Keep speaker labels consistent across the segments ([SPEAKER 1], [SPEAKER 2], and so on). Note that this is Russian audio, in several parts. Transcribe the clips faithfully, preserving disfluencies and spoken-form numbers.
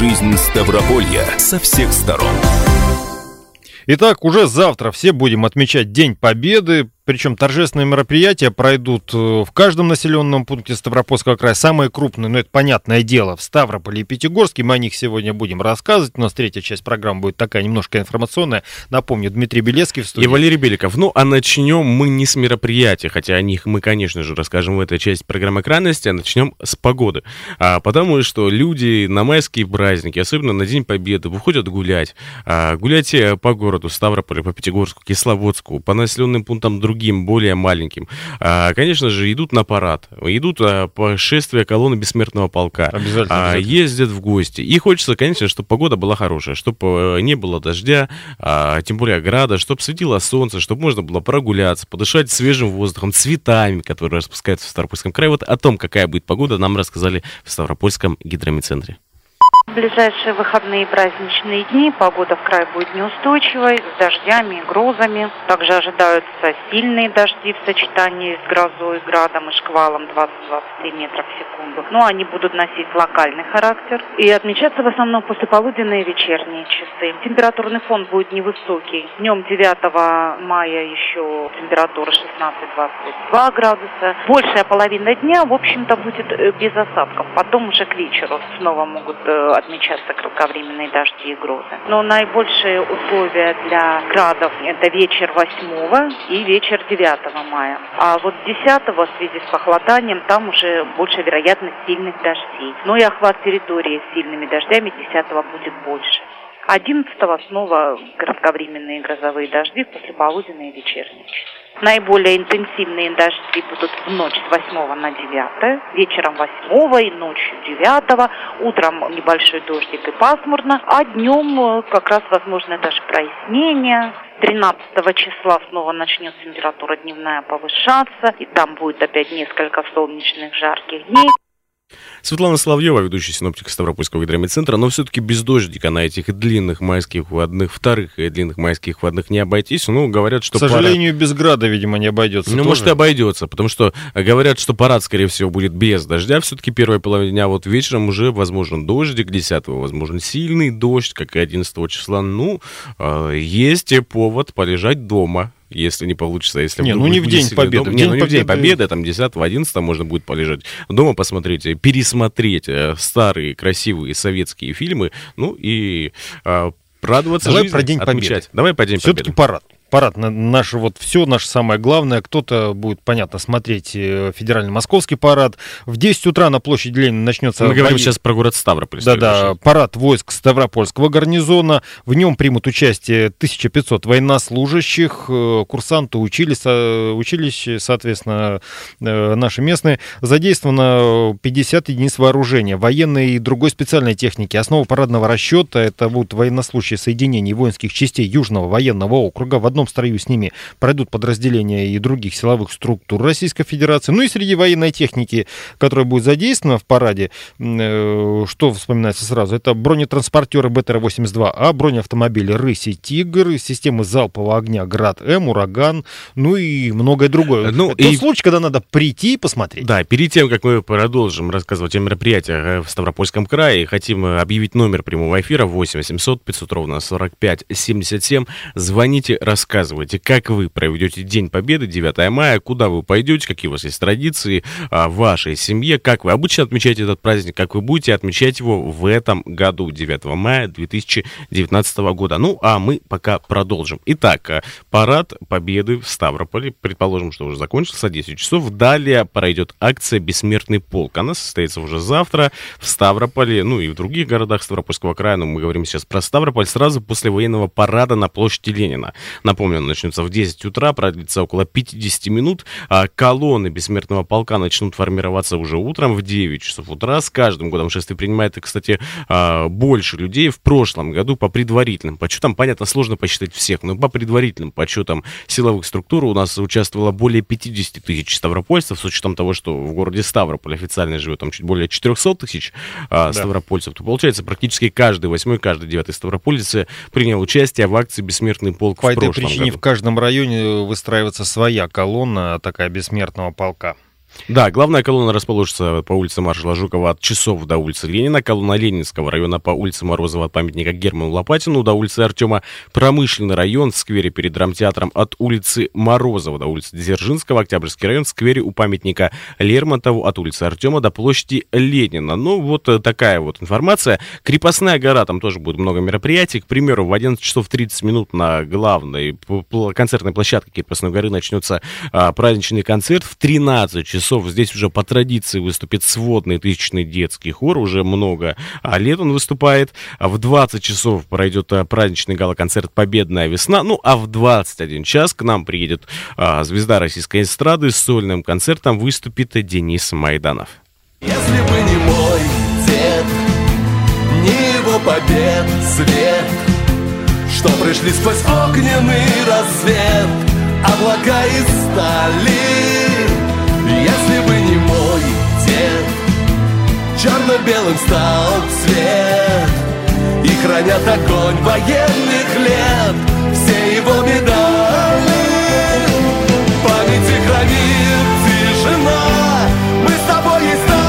[SPEAKER 1] жизнь Ставрополья со всех сторон.
[SPEAKER 2] Итак, уже завтра все будем отмечать День Победы. Причем торжественные мероприятия пройдут в каждом населенном пункте Ставропольского края. Самые крупные, но это понятное дело, в Ставрополе и Пятигорске. Мы о них сегодня будем рассказывать. У нас третья часть программы будет такая немножко информационная. Напомню, Дмитрий Белецкий в студии.
[SPEAKER 3] И Валерий Беликов. Ну, а начнем мы не с мероприятия, хотя о них мы, конечно же, расскажем в этой части программы «Крайности», а начнем с погоды. А, потому что люди на майские праздники, особенно на День Победы, выходят гулять. А, гулять по городу Ставрополю, по Пятигорску, Кисловодску, по населенным пунктам другим, более маленьким. А, конечно же, идут на парад, идут а, по шествию колонны Бессмертного полка,
[SPEAKER 2] обязательно,
[SPEAKER 3] а,
[SPEAKER 2] обязательно.
[SPEAKER 3] ездят в гости. И хочется, конечно, чтобы погода была хорошая, чтобы не было дождя, а, тем более града, чтобы светило солнце, чтобы можно было прогуляться, подышать свежим воздухом, цветами, которые распускаются в Ставропольском крае. Вот о том, какая будет погода, нам рассказали в Ставропольском гидрометцентре.
[SPEAKER 4] В ближайшие выходные и праздничные дни погода в крае будет неустойчивой, с дождями и грозами. Также ожидаются сильные дожди в сочетании с грозой, градом и шквалом двадцать-двадцать три метра в секунду. Но они будут носить локальный характер и отмечаться в основном послеполуденные и вечерние часы. Температурный фон будет невысокий. Днем девятого мая еще температура шестнадцать-двадцать два градуса. Большая половина дня, в общем-то, будет без осадков. Потом уже к вечеру снова могут отмечаться кратковременные дожди и грозы. Но наибольшие условия для градов – это вечер восьмого и вечер девятого мая. А вот десятого в связи с похолоданием там уже больше вероятность сильных дождей. Но и охват территории с сильными дождями десятого будет больше. одиннадцатого снова кратковременные грозовые дожди, послеполуденные и вечерние. Наиболее интенсивные дожди будут в ночь с восьмого на девятое, вечером восьмого и ночью девятого, утром небольшой дождик и пасмурно, а днем как раз возможно даже прояснение. тринадцатого числа снова начнет температура дневная повышаться, и там будет опять несколько солнечных жарких дней.
[SPEAKER 3] Светлана Соловьева, ведущая синоптик Ставропольского гидрометцентра, но все-таки без дождика на этих длинных майских выходных, вторых и длинных майских выходных не обойтись. Ну, говорят, что
[SPEAKER 2] К сожалению,
[SPEAKER 3] парад...
[SPEAKER 2] без града, видимо, не обойдется.
[SPEAKER 3] Ну,
[SPEAKER 2] тоже.
[SPEAKER 3] может, и обойдется, потому что говорят, что парад, скорее всего, будет без дождя. Все-таки первая половина дня, вот вечером уже возможен дождик, десятого возможен сильный дождь, как и одиннадцатого числа. Ну, э, есть повод полежать дома. Если не получится, если
[SPEAKER 2] не,
[SPEAKER 3] вдруг
[SPEAKER 2] ну не в День Победы.
[SPEAKER 3] Дом... Не, ну не в День Победы, там десятого, одиннадцатого можно будет полежать дома, посмотреть, пересмотреть старые красивые советские фильмы, ну и э, радоваться
[SPEAKER 2] Давай
[SPEAKER 3] жизни,
[SPEAKER 2] про День
[SPEAKER 3] отмечать.
[SPEAKER 2] Победы.
[SPEAKER 3] Давай по День
[SPEAKER 2] Все-таки
[SPEAKER 3] Победы.
[SPEAKER 2] парад. Парад, наше вот все, наше самое главное. Кто-то будет, понятно, смотреть федеральный московский парад. В десять утра на площади Ленина начнется...
[SPEAKER 3] Мы говорим сейчас про город Ставрополь.
[SPEAKER 2] Да-да, парад войск Ставропольского гарнизона. В нем примут участие тысяча пятьсот военнослужащих, курсанты учились, учились, соответственно, наши местные. Задействовано пятьдесят единиц вооружения, военной и другой специальной техники. Основа парадного расчета — это будут военнослужащие соединений воинских частей Южного военного округа. В одном строю с ними пройдут подразделения и других силовых структур Российской Федерации. Ну и среди военной техники, которая будет задействована в параде, э, что вспоминается сразу, это бронетранспортеры Бэ Тэ Эр восемьдесят два А, бронеавтомобили «Рысь» и «Тигр», системы залпового огня «Град-М», «Ураган», ну и многое другое.
[SPEAKER 3] Ну,
[SPEAKER 2] это
[SPEAKER 3] и...
[SPEAKER 2] тот случай, когда надо прийти и посмотреть.
[SPEAKER 3] Да, перед тем, как мы продолжим рассказывать о мероприятиях в Ставропольском крае, хотим объявить номер прямого эфира восемь восемьсот пятьсот ровно сорок пять семьдесят семь. Звоните, рассказывайте. Рассказывайте, как вы проведете День Победы, девятого мая, куда вы пойдете, какие у вас есть традиции а, в вашей семье, как вы обычно отмечаете этот праздник, как вы будете отмечать его в этом году, девятого мая две тысячи девятнадцатого года. Ну, а мы пока продолжим. Итак, парад Победы в Ставрополе, предположим, что уже закончился, десять часов. Далее пройдет акция «Бессмертный полк». Она состоится уже завтра в Ставрополе, ну и в других городах Ставропольского края, но мы говорим сейчас про Ставрополь, сразу после военного парада на площади Ленина. Напомню, он начнется в десять утра, продлится около пятьдесят минут. А колонны Бессмертного полка начнут формироваться уже утром в девять часов утра. С каждым годом шествие принимает, кстати, больше людей. В прошлом году по предварительным подсчетам, понятно, сложно посчитать всех, но по предварительным подсчетам силовых структур у нас участвовало более пятьдесят тысяч ставропольцев, с учетом того, что в городе Ставрополь официально живет там чуть более четыреста тысяч да. ставропольцев, то получается практически каждый восьмой, каждый девятый ставропольец принял участие в акции «Бессмертный полк»
[SPEAKER 2] По
[SPEAKER 3] в
[SPEAKER 2] этой
[SPEAKER 3] прошлом
[SPEAKER 2] причине
[SPEAKER 3] году.
[SPEAKER 2] В каждом районе выстраивается своя колонна, такая бессмертного полка.
[SPEAKER 3] Да, главная колонна расположится по улице маршала Жукова от Часов до улицы Ленина, колонна Ленинского района по улице Морозова от памятника Герману Лопатину до улицы Артема, Промышленный район в сквере перед драмтеатром от улицы Морозова до улицы Дзержинского, Октябрьский район в сквере у памятника Лермонтову от улицы Артема до площади Ленина. Ну, вот такая вот информация. Крепостная гора, там тоже будет много мероприятий. К примеру, в одиннадцать часов тридцать минут на главной концертной площадке Крепостной горы начнется а, праздничный концерт. В тринадцать часов здесь уже по традиции выступит сводный тысячный детский хор, уже много а лет он выступает. А в двадцать часов пройдет а, праздничный гала-концерт «Победная весна». Ну, а в двадцать один час к нам приедет а, звезда российской эстрады. С сольным концертом выступит Денис Майданов.
[SPEAKER 5] Если бы не мой дед, не его побед свет, что пришли сквозь огненный рассвет, облака из стали. Если бы не мой дед, черно-белым стал цвет, и хранят огонь военных лет все его медали. Памяти хранит тишина, мы с тобой и стали.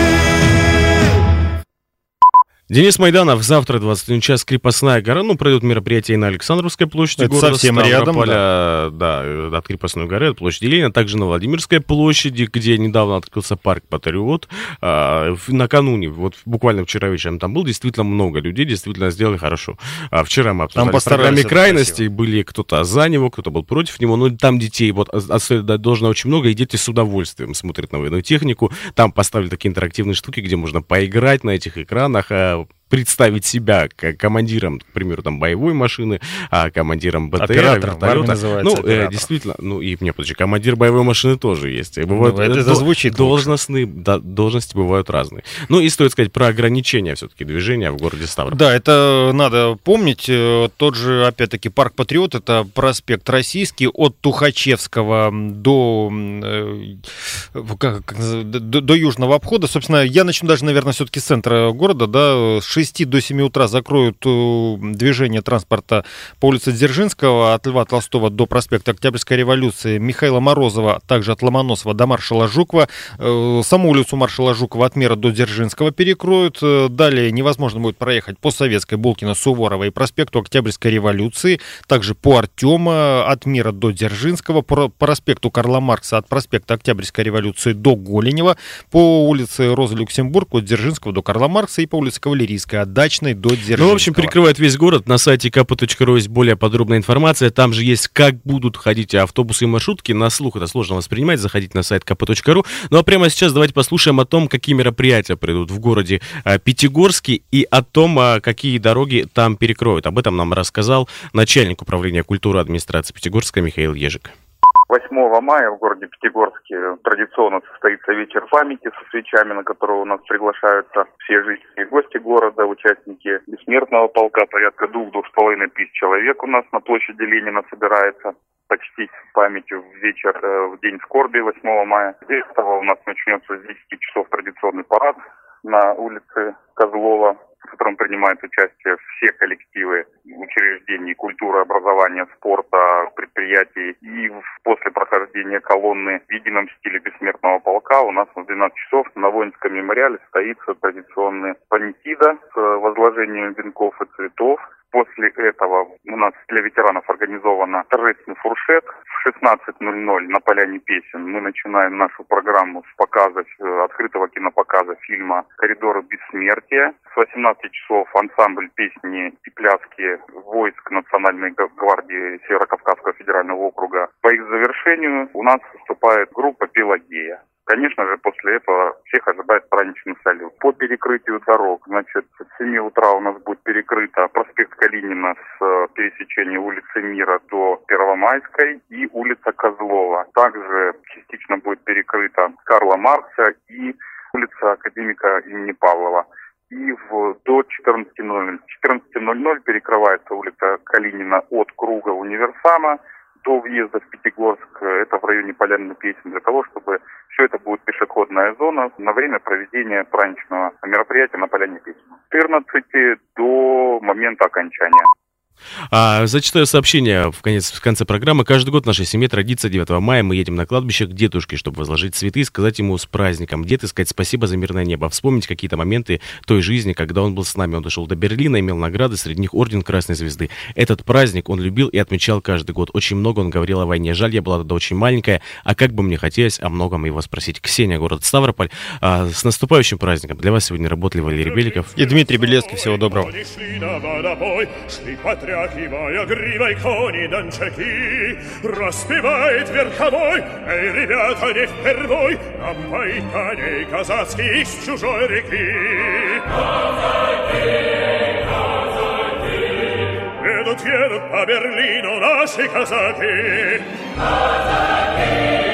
[SPEAKER 3] Денис Майданов. Завтра двадцать один час, Крепостная гора. Ну, пройдут мероприятия и на Александровской площади
[SPEAKER 2] Это
[SPEAKER 3] города
[SPEAKER 2] совсем рядом,
[SPEAKER 3] да. да, от Крепостной горы, от площади Ленина, также на Владимирской площади, где недавно открылся парк Патриот. А, накануне, вот буквально вчера вечером там было действительно много людей, действительно сделали хорошо. А вчера мы обсуждали в программе крайностей, были кто-то за него, кто-то был против него, но там детей вот отстать должно очень много, и дети с удовольствием смотрят на военную технику. Там поставили такие интерактивные штуки, где можно поиграть на этих экранах, представить себя как командиром, к примеру, там, боевой машины, а командиром БТР, вертолета. Ну, э, действительно, ну и мне, подожди, командир боевой машины тоже есть. Бывают, ну, это до, звучит должностные, да, должности бывают разные. Ну и стоит сказать про ограничения все-таки движения в городе Ставрополь.
[SPEAKER 2] Да, это надо помнить. Тот же, опять-таки, парк Патриот, это проспект Российский от Тухачевского до, как, до, до Южного обхода. Собственно, я начну даже, наверное, все-таки с центра города, да, с шести до семи утра закроют движение транспорта по улице Дзержинского от Льва Толстого до проспекта Октябрьской революции, Михаила Морозова, также от Ломоносова до маршала Жукова. Саму улицу маршала Жукова от Мира до Дзержинского перекроют. Далее невозможно будет проехать по Советской, Булкина, Суворова и проспекту Октябрьской революции. Также по Артема от Мира до Дзержинского, по проспекту Карла Маркса от проспекта Октябрьской революции до Голенева, по улице Розы Люксембург от Дзержинского до Карла Маркса и по улице Кавалерийской от Дачной до Дзержинского.
[SPEAKER 3] Ну, в общем, перекрывает весь город. На сайте ка пэ точка ру есть более подробная информация. Там же есть, как будут ходить автобусы и маршрутки. На слух это сложно воспринимать. Заходите на сайт ка пэ точка ру. Ну, а прямо сейчас давайте послушаем о том, какие мероприятия пройдут в городе Пятигорске и о том, какие дороги там перекроют. Об этом нам рассказал начальник управления культуры администрации Пятигорска Михаил Ежик.
[SPEAKER 6] восьмого мая в городе Пятигорске традиционно состоится вечер памяти со свечами, на который у нас приглашаются все жители и гости города, участники бессмертного полка. Порядка двух-двух с половиной тысяч человек у нас на площади Ленина собирается почтить памятью в вечер, в день скорби восьмого мая. Здесь у нас начнется с десяти часов традиционный парад на улице Козлова, в котором принимают участие все коллективы учреждений культуры, образования, спорта, предприятий. И после прохождения колонны в едином стиле бессмертного полка у нас в двенадцать часов на воинском мемориале состоится традиционный панихида с возложением венков и цветов. После этого у нас для ветеранов организован торжественный фуршет. В шестнадцать ноль ноль на Поляне песен мы начинаем нашу программу с показа, открытого кинопоказа фильма «Коридоры бессмертия». С восемнадцати часов ансамбль песни и пляски войск Национальной гвардии Северо-Кавказского федерального округа. По их завершению у нас выступает группа «Пелагея». Конечно же, после этого всех ожидает праздничный салют. По перекрытию дорог, значит, с семи утра у нас будет перекрыто проспект Калинина с пересечения улицы Мира до Первомайской и улица Козлова. Также частично будет перекрыта Карла Маркса и улица Академика имени Павлова. И в, до четырнадцати ноль ноль. В четырнадцать ноль ноль перекрывается улица Калинина от круга Универсама до въезда в Пятигорск. Это в районе Поляны песен, для того, чтобы все это будет пешеходная зона на время проведения праздничного мероприятия на Поляне песен. С четырнадцати до момента окончания.
[SPEAKER 3] А, зачитаю сообщение в, конец, в конце программы. Каждый год в нашей семье традиция девятого мая. Мы едем на кладбище к дедушке, чтобы возложить цветы и сказать ему с праздником. Дед, и сказать спасибо за мирное небо. Вспомнить какие-то моменты той жизни, когда он был с нами. Он дошел до Берлина, имел награды, среди них орден Красной Звезды. Этот праздник он любил и отмечал каждый год. Очень много он говорил о войне. Жаль, я была тогда очень маленькая. А как бы мне хотелось о многом его спросить. Ксения, город Ставрополь. А, с наступающим праздником. Для вас сегодня работали Валерий Беликов
[SPEAKER 2] и Дмитрий Белецкий. Всего доброго.
[SPEAKER 7] Гривой кони дончаки, распевает верховой, эй, ребята, не впервой, нам поить коней казацких из чужой реки. Казаки, казаки, едут, едут по Берлину наши казаки. Казаки,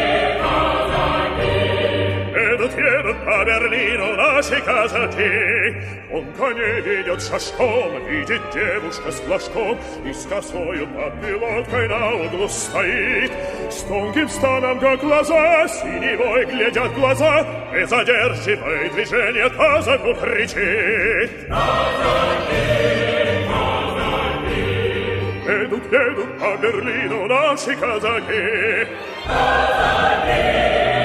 [SPEAKER 7] едут, едут по Берлину наши казаки. Он коней ведет шашком, видит девушка с флажком, и с косою под пилоткой на углу стоит. С тонким станом, как глаза, синевой глядят глаза, и задерживая движение, казаку кричит. Казаки, казаки, едут, едут по Берлину наши казаки. Казаки,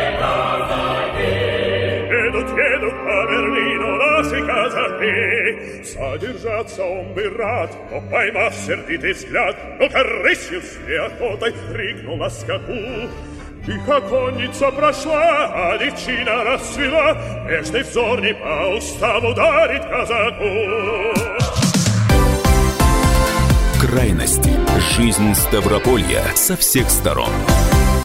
[SPEAKER 7] едут, едут по Берлину наши казаки. Содержаться он бы рад, но, поймав сердитый взгляд, ну-ка рысью с неохотой прыгнул на скаку. Тихо конница прошла, а девчина расцвела, нежный взор не по уставу дарит казаку.
[SPEAKER 1] Крайности. Жизнь Ставрополья со всех сторон.